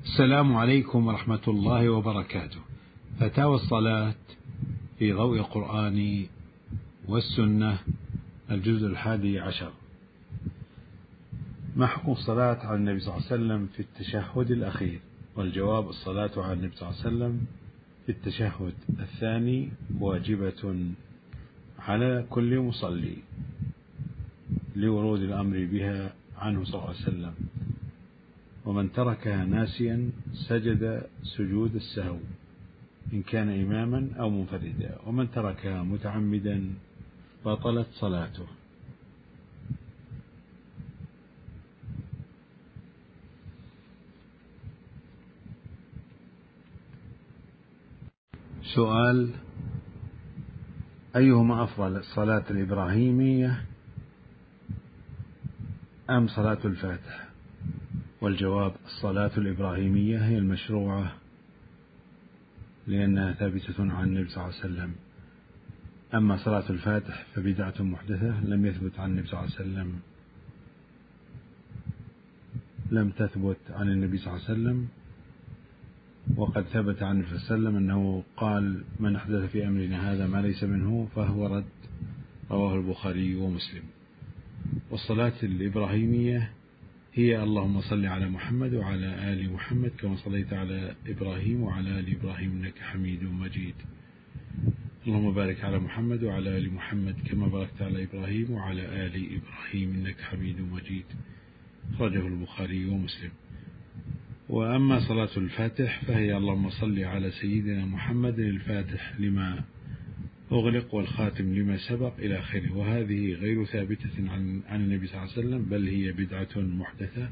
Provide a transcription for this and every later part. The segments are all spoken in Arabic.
السلام عليكم ورحمة الله وبركاته. فتاوى الصلاة في ضوء القرآن والسنة، الجزء 11. ما حكم الصلاة على النبي صلى الله عليه وسلم في التشهد الأخير؟ والجواب: الصلاة على النبي صلى الله عليه وسلم في التشهد الثاني واجبة على كل مصلي، لورود الأمر بها عنه صلى الله عليه وسلم، ومن تركها ناسيا سجد سجود السهو إن كان إماما أو منفردا، ومن تركها متعمدا بطلت صلاته. سؤال: أيهما أفضل، الصلاة الإبراهيمية أم صلاة الفاتح؟ والجواب: الصلاة الإبراهيمية هي المشروعة، لأنها ثابتة عن النبي صلى الله عليه وسلم. أما صلاة الفاتح فبدعة محدثة لم يثبت عن النبي صلى الله عليه وسلم، لم تثبت عن النبي صلى الله عليه وسلم. وقد ثبت عن النبي صلى الله عليه وسلم أنه قال: من أحدث في أمرنا هذا ما ليس منه فهو رد، رواه البخاري ومسلم. والصلاة الإبراهيمية هي: اللهم صل على محمد وعلى آل محمد كما صليت على إبراهيم وعلى آل إبراهيم إنك حميد مجيد. اللهم بارك على محمد وعلى آل محمد كما باركت على إبراهيم وعلى آل إبراهيم إنك حميد مجيد، أخرجه البخاري ومسلم. وأما صلاة الفاتح فهي: اللهم صل على سيدنا محمد الفاتح لما أغلق والخاتم لما سبق إلى آخره. وهذه غير ثابتة عن النبي صلى الله عليه وسلم، بل هي بدعة محدثة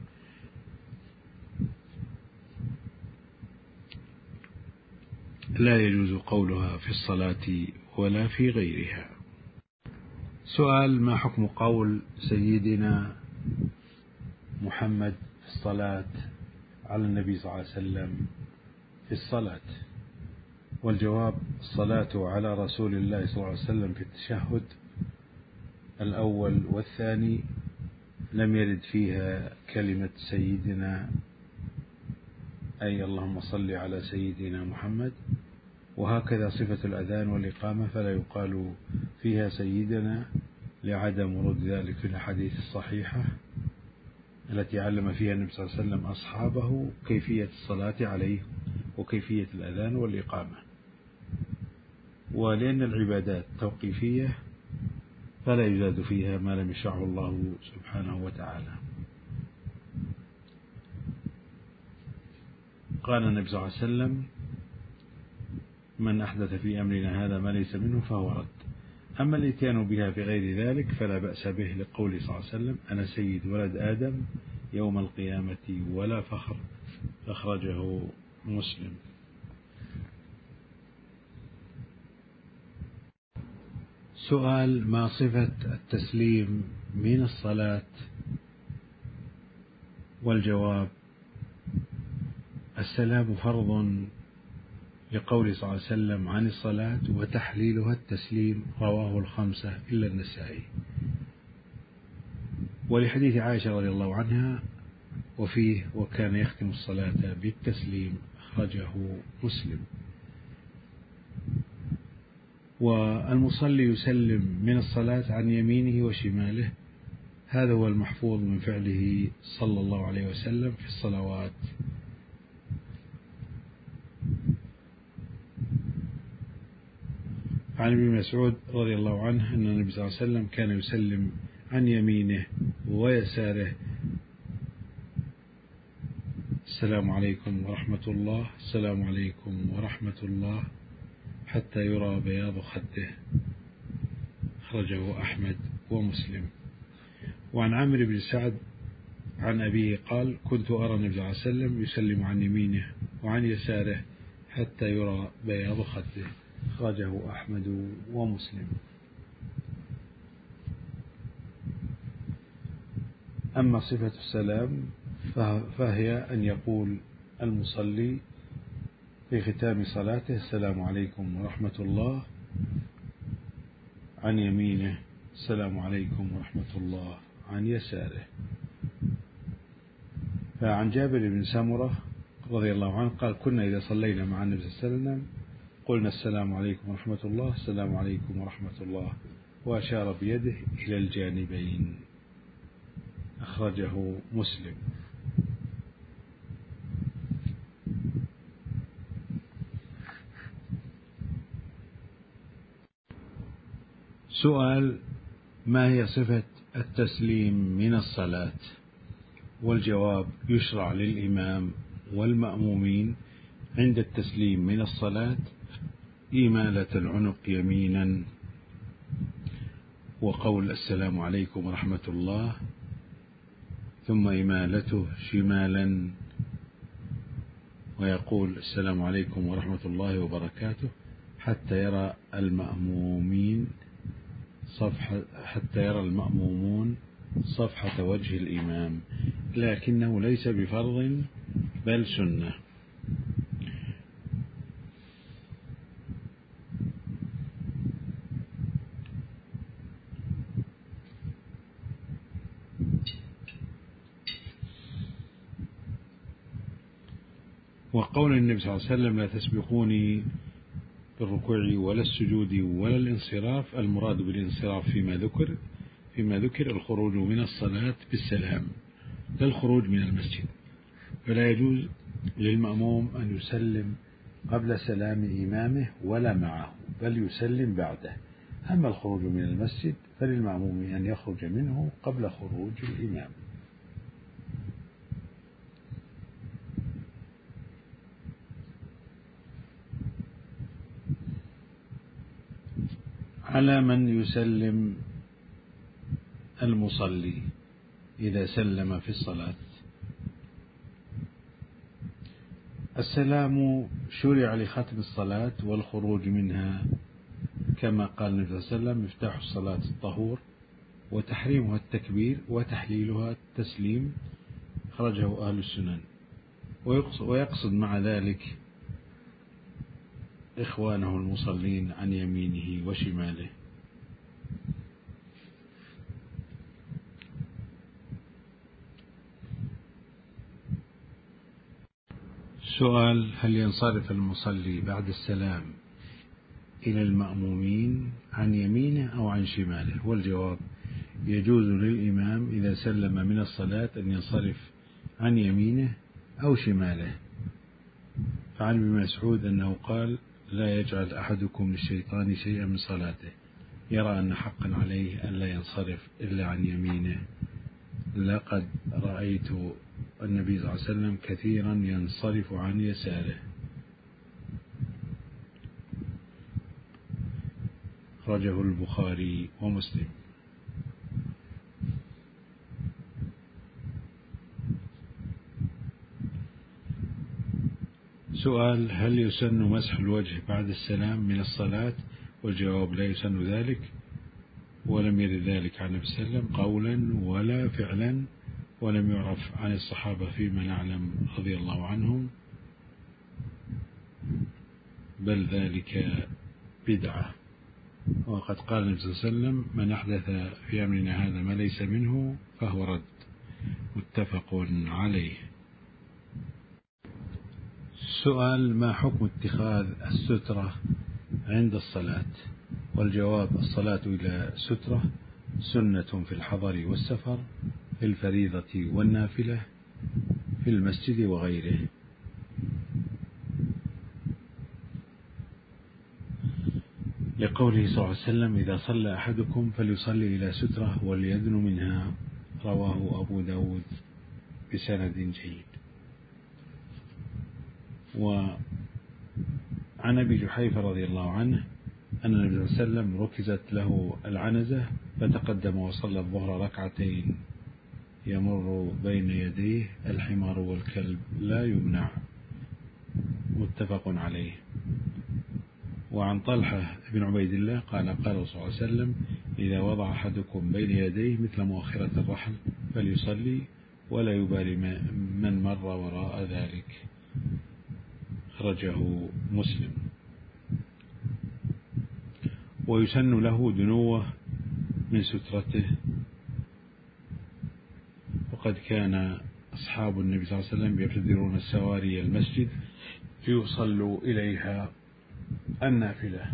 لا يجوز قولها في الصلاة ولا في غيرها. سؤال: ما حكم قول سيدنا محمد في الصلاة على النبي صلى الله عليه وسلم في الصلاة؟ والجواب: الصلاة على رسول الله صلى الله عليه وسلم في التشهد الأول والثاني لم يرد فيها كلمة سيدنا، أي اللهم صل على سيدنا محمد. وهكذا صفة الأذان والإقامة فلا يقال فيها سيدنا، لعدم ورود ذلك في الأحاديث الصحيحة التي علم فيها النبي صلى الله عليه وسلم أصحابه كيفية الصلاة عليه وكيفية الأذان والإقامة. ولأن العبادات توقيفية فلا يزاد فيها ما لم يشرعه الله سبحانه وتعالى. قال النبي صلى الله عليه وسلم: من أحدث في أمرنا هذا ما ليس منه فهو رد. أما الإتيان بها في غير ذلك فلا بأس به، لقوله صلى الله عليه وسلم: أنا سيد ولد آدم يوم القيامة ولا فخر، أخرجه مسلم. سؤال: ما صفة التسليم من الصلاة؟ والجواب: السلام فرض، لقول صلى الله عليه وسلم عن الصلاة: وتحليلها التسليم، رواه الخمسة إلا النسائي. ولحديث عائشة رضي الله عنها وفيه: وكان يختم الصلاة بالتسليم، أخرجه مسلم. والمصلي يسلم من الصلاة عن يمينه وشماله، هذا هو المحفوظ من فعله صلى الله عليه وسلم في الصلوات. عن ابن مسعود رضي الله عنه أن النبي صلى الله عليه وسلم كان يسلم عن يمينه ويساره: السلام عليكم ورحمة الله، السلام عليكم ورحمة الله، حتى يرى بياض خده، أخرجه أحمد ومسلم. وعن عمرو بن سعد عن أبيه قال: كنت أرى النبي صلى الله عليه وسلم يسلم عن يمينه وعن يساره حتى يرى بياض خده، أخرجه أحمد ومسلم. أما صفة السلام فهي أن يقول المصلي في ختام صلاته: السلام عليكم ورحمة الله، عن يمينه السلام عليكم ورحمة الله عن يساره. فعن جابر بن سمرة رضي الله عنه قال كنا إذا صلينا مع النبي صلى الله عليه وسلم قلنا السلام عليكم ورحمة الله السلام عليكم ورحمة الله، وأشار بيده إلى الجانبين. أخرجه مسلم. سؤال: ما هي صفة التسليم من الصلاة؟ والجواب: يشرع للإمام والمأمومين عند التسليم من الصلاة إمالة العنق يمينا، وقول السلام عليكم ورحمة الله، ثم إمالته شمالا ويقول السلام عليكم ورحمة الله وبركاته حتى يرى المأمومون صفحة وجه الإمام، لكنه ليس بفرض بل سنة. وقول النبي صلى الله عليه وسلم لا تسبقوني بالركوع ولا السجود ولا الانصراف، المراد بالانصراف فيما ذكر الخروج من الصلاة بالسلام لا الخروج من المسجد، فلا يجوز للمأموم أن يسلم قبل سلام إمامه ولا معه، بل يسلم بعده. أما الخروج من المسجد فللمأموم أن يخرج منه قبل خروج الإمام. على من يسلم المصلي إذا سلم في الصلاة؟ السلام شرع لختم الصلاة والخروج منها، كما قال النبي صلى الله عليه وسلم مفتاح الصلاة الطهور وتحريمها التكبير وتحليلها التسليم، خرجه أهل السنن. ويقصد مع ذلك إخوانه المصلين عن يمينه وشماله. سؤال: هل ينصرف المصلي بعد السلام إلى المأمومين عن يمينه أو عن شماله؟ والجواب: يجوز للإمام إذا سلم من الصلاة أن ينصرف عن يمينه أو شماله، فعن ابن مسعود أنه قال: لا يجعل أحدكم للشيطان شيئا من صلاته، يرى أن حقا عليه أن لا ينصرف إلا عن يمينه. لقد رأيت النبي صلى الله عليه وسلم كثيرا ينصرف عن يساره. خرجه البخاري ومسلم. سؤال: هل يسن مسح الوجه بعد السلام من الصلاة؟ والجواب: لا يسن ذلك، ولم يرد ذلك عن النبي صلى الله عليه وسلم قولا ولا فعلا، ولم يعرف عن الصحابة فيما نعلم رضي الله عنهم، بل ذلك بدعة. وقد قال النبي صلى الله عليه وسلم: من أحدث في أمرنا هذا ما ليس منه فهو رد. متفق عليه. سؤال: ما حكم اتخاذ السترة عند الصلاة؟ والجواب: الصلاة إلى سترة سنة في الحضر والسفر، في الفريضة والنافلة، في المسجد وغيره. لقوله صلى الله عليه وسلم: إذا صلى أحدكم فليصلي إلى سترة وليدن منها، رواه أبو داود بسند جيد. وعن أبي جحيفة رضي الله عنه أن النبي صلى الله عليه وسلم ركزت له العنزة فتقدم وصلى الظهر ركعتين يمر بين يديه الحمار والكلب لا يمنع. متفق عليه. وعن طلحة بن عبيد الله قال: قال صلى الله عليه وسلم: إذا وضع أحدكم بين يديه مثل مؤخرة الرحل فليصلي ولا يبالي من مر وراء ذلك. خرجه مسلم. ويسن له دنوه من سترته، وقد كان أصحاب النبي صلى الله عليه وسلم يبتدرون السواري المسجد ليصلوا إليها النافلة.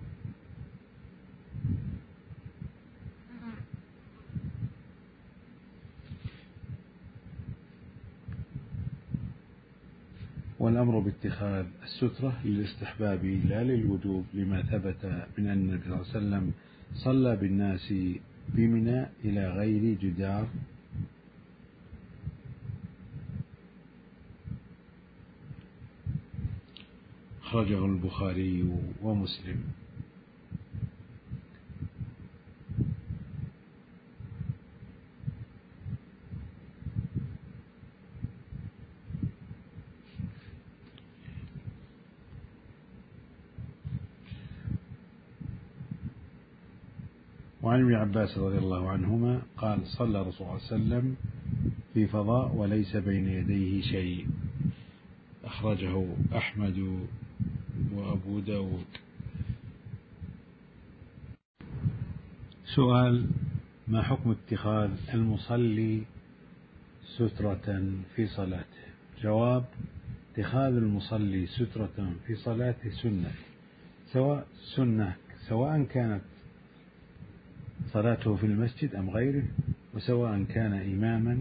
والأمر باتخاذ السترة للاستحباب لا للوجوب، لما ثبت من أن النبي صلى الله عليه وسلم صلى بالناس بمنى إلى غير جدار أخرجه البخاري ومسلم. وعن ابن عباس رضي الله عنهما قال صلى الرسول صلى الله عليه وسلم في فضاء وليس بين يديه شيء، أخرجه أحمد وأبو داود. سؤال: ما حكم اتخاذ المصلي سترة في صلاته؟ جواب: اتخاذ المصلي سترة في صلاته سواء كانت صلاته في المسجد أم غيره، وسواء كان إماما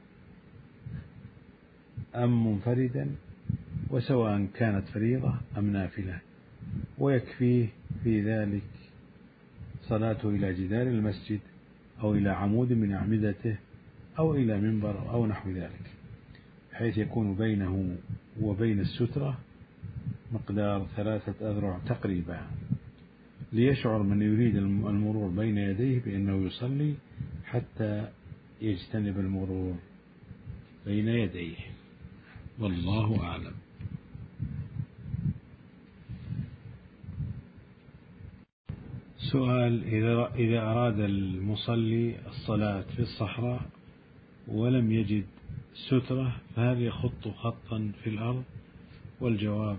أم منفردا، وسواء كانت فريضة أم نافلة، ويكفيه في ذلك صلاته إلى جدار المسجد أو إلى عمود من أعمدته أو إلى منبر أو نحو ذلك، حيث يكون بينه وبين السترة مقدار 3 أذرع تقريبا، ليشعر من يريد المرور بين يديه بأنه يصلي حتى يجتنب المرور بين يديه، والله أعلم. سؤال: إذا أراد المصلي الصلاة في الصحراء ولم يجد سترة فهل يخط خطا في الأرض؟ والجواب: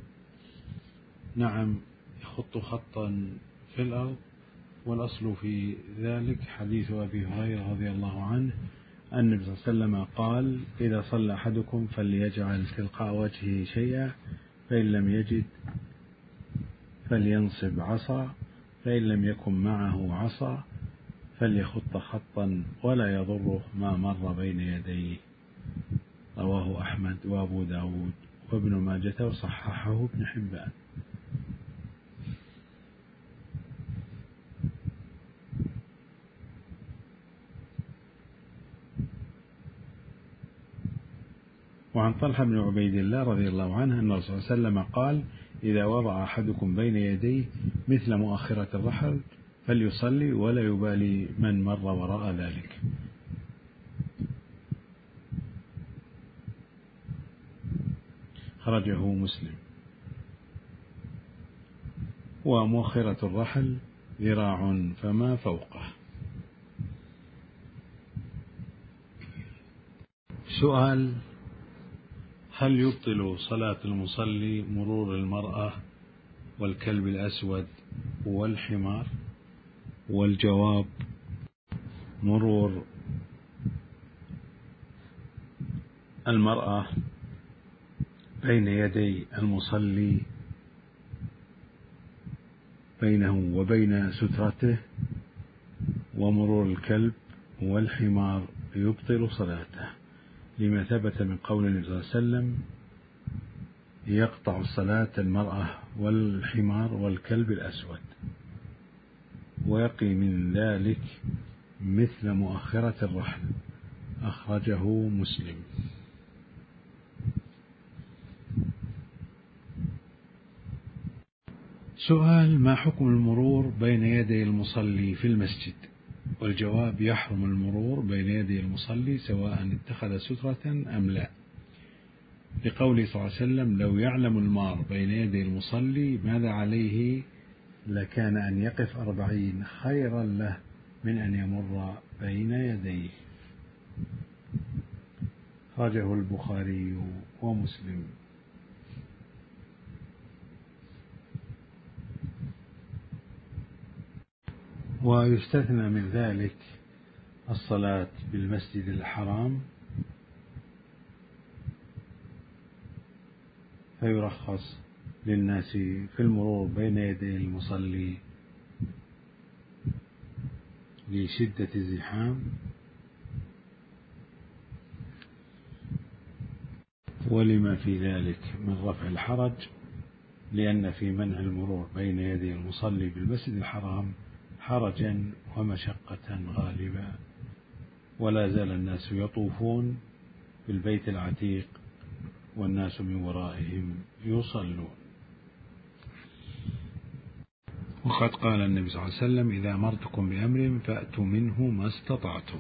نعم، يخط خطا في الأرض، والأصل في ذلك حديث أبي هريرة رضي الله عنه أن النبي صلى الله عليه وسلم قال: إذا صلى أحدكم فليجعل تلقاء وجهه شيئا، فإن لم يجد فلينصب عصا، فإن لم يكن معه عصا فليخط خطا ولا يضره ما مر بين يديه. رواه أحمد وأبو داود وابن ماجة وصححه ابن حبان. وعن طلحة بن عبيد الله رضي الله عنه أن الرسول صلى الله عليه وسلم قال: إذا وضع أحدكم بين يديه مثل مؤخرة الرحل فليصلي ولا يبالي من مر وراء ذلك. خرجه مسلم. ومؤخرة الرحل ذراع فما فوقه. سؤال: هل يبطل صلاة المصلي مرور المرأة والكلب الأسود والحمار؟ والجواب: مرور المرأة بين يدي المصلي بينه وبين سترته ومرور الكلب والحمار يبطل صلاته، لما ثبت من قول النبي صلى الله عليه وسلم: يقطع الصلاة المرأة والحمار والكلب الأسود، ويقي من ذلك مثل مؤخرة الرحل. أخرجه مسلم. سؤال: ما حكم المرور بين يدي المصلي في المسجد؟ والجواب: يحرم المرور بين يدي المصلي سواء اتخذ سترة أم لا، لقوله صلى الله عليه وسلم: لو يعلم المار بين يدي المصلي ماذا عليه لكان أن يقف 40 خيرا له من أن يمر بين يديه. خرجه البخاري ومسلم. ويستثنى من ذلك الصلاة بالمسجد الحرام فيرخص للناس في المرور بين يدي المصلي لشدة الزحام، ولما في ذلك من رفع الحرج، لأن في منع المرور بين يدي المصلي بالمسجد الحرام حرجا ومشقة غالبا، ولا زال الناس يطوفون بالبيت العتيق والناس من ورائهم يصلون. وقد قال النبي صلى الله عليه وسلم: إذا أمرتكم بأمر فأتوا منه ما استطعتم.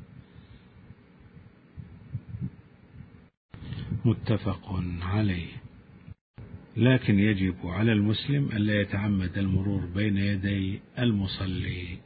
متفق عليه. لكن يجب على المسلم ألا يتعمد المرور بين يدي المصلي،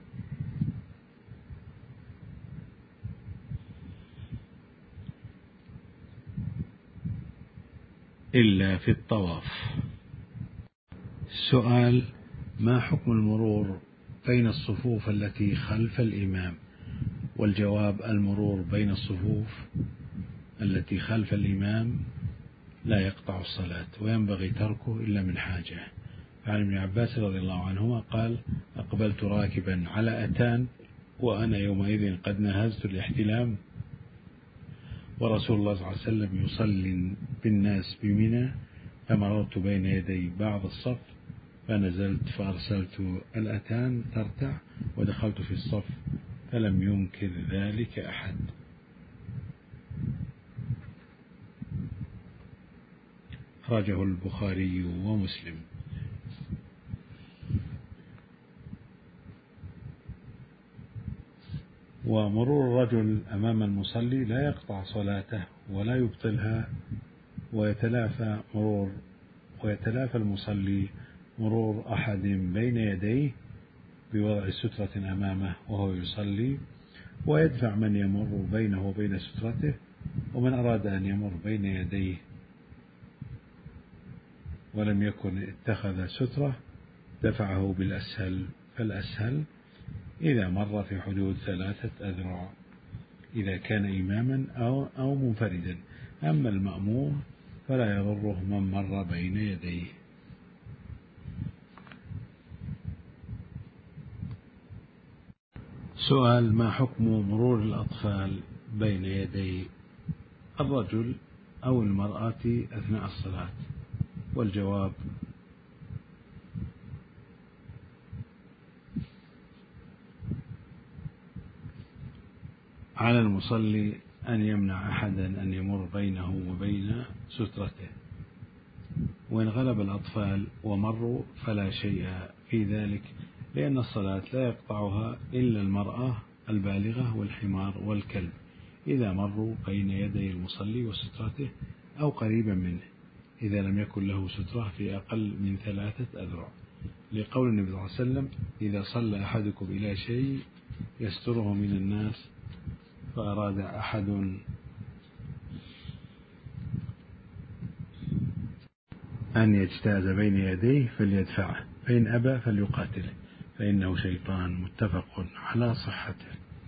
إلا في الطواف. السؤال: ما حكم المرور بين الصفوف التي خلف الإمام؟ والجواب: المرور بين الصفوف التي خلف الإمام لا يقطع الصلاة، وينبغي تركه إلا من حاجة. عن ابن عباس رضي الله عنهما قال: أقبلت راكبا على أتان وأنا يومئذ قد نهزت الاحتلام، ورسول الله صلى الله عليه وسلم يصلي بالناس بمنى، فمررت بين يدي بعض الصف فنزلت فأرسلت الأتان ترتع ودخلت في الصف فلم ينكر ذلك أحد. أخرجه البخاري ومسلم. ومرور الرجل أمام المصلي لا يقطع صلاته ولا يبطلها، ويتلافى المصلي مرور أحد بين يديه بوضع سترة أمامه وهو يصلي، ويدفع من يمر بينه وبين سترته، ومن أراد أن يمر بين يديه ولم يكن اتخذ سترة دفعه بالأسهل، فالأسهل إذا مر في حدود 3 أذرع إذا كان إماما أو منفردا. أما المأموم فلا يضره من مر بين يديه. سؤال: ما حكم مرور الأطفال بين يدي الرجل أو المرأة أثناء الصلاة؟ والجواب: على المصلي أن يمنع أحدا أن يمر بينه وبين سترته، وإن غلب الأطفال ومروا فلا شيء في ذلك، لأن الصلاة لا يقطعها إلا المرأة البالغة والحمار والكلب إذا مروا بين يدي المصلي وسترته أو قريبا منه، إذا لم يكن له سترة في أقل من 3 أذرع، لقول النبي صلى الله عليه وسلم: إذا صلى أحدكم إلى شيء يستره من الناس فأراد أحد أن يجتاز بين يديه فليدفعه، فإن أبى فليقاتله فإنه شيطان. متفق على صحته.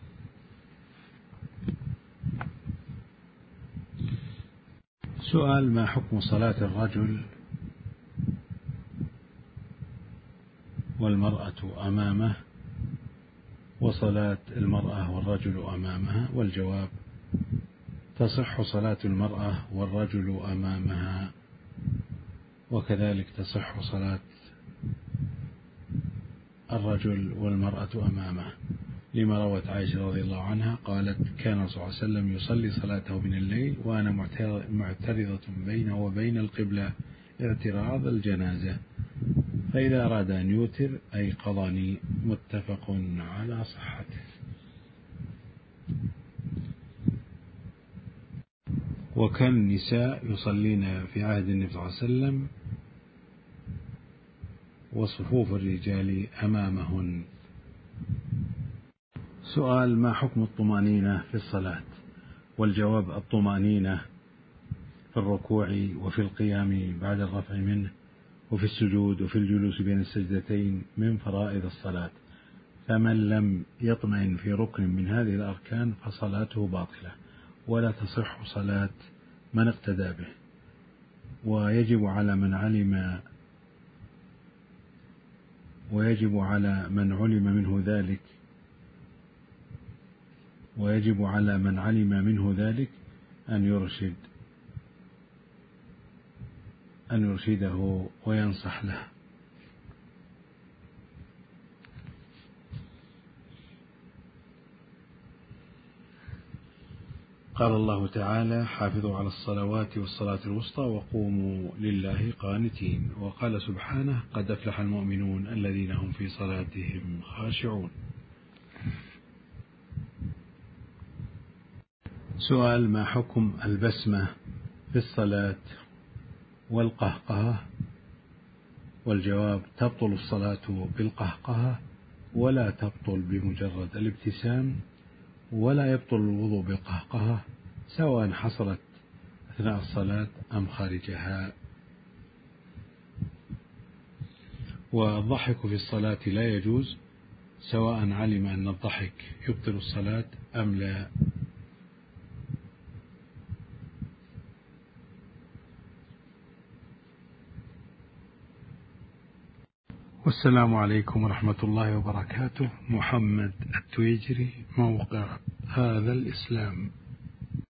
سؤال: ما حكم صلاة الرجل والمرأة أمامه وصلاة المرأة والرجل أمامها؟ والجواب: تصح صلاة المرأة والرجل أمامها، وكذلك تصح صلاة الرجل والمرأة أمامه، لما روت عائشة رضي الله عنها قالت: كان صلى الله عليه وسلم يصلي صلاته من الليل وأنا معترضة بينه وبين القبلة اعتراض الجنازة، فإذا أراد أن يوتر أيقظني. متفق على صحته. وكان النساء يصلين في عهد النبي صلى الله عليه وسلم وصفوف الرجال أمامهن. سؤال: ما حكم الطمأنينة في الصلاة؟ والجواب: الطمأنينة في الركوع وفي القيام بعد الرفع منه وفي السجود وفي الجلوس بين السجدتين من فرائض الصلاة، فمن لم يطمئن في ركن من هذه الأركان فصلاته باطلة ولا تصح صلاة من اقتدى به. ويجب على من علم منه ذلك أن يرشده وينصح له. قال الله تعالى: حافظوا على الصلوات والصلاة الوسطى وقوموا لله قانتين. وقال سبحانه: قد أفلح المؤمنون الذين هم في صلاتهم خاشعون. سؤال: ما حكم البسمة في الصلاة والقهقهة؟ والجواب: تبطل الصلاة بالقهقهة، ولا تبطل بمجرد الابتسام، ولا يبطل الوضوء بالقهقهة، سواء حصلت أثناء الصلاة أم خارجها. والضحك في الصلاة لا يجوز، سواء علم أن الضحك يبطل الصلاة أم لا. والسلام عليكم ورحمة الله وبركاته. محمد التويجري، موقع هذا الإسلام.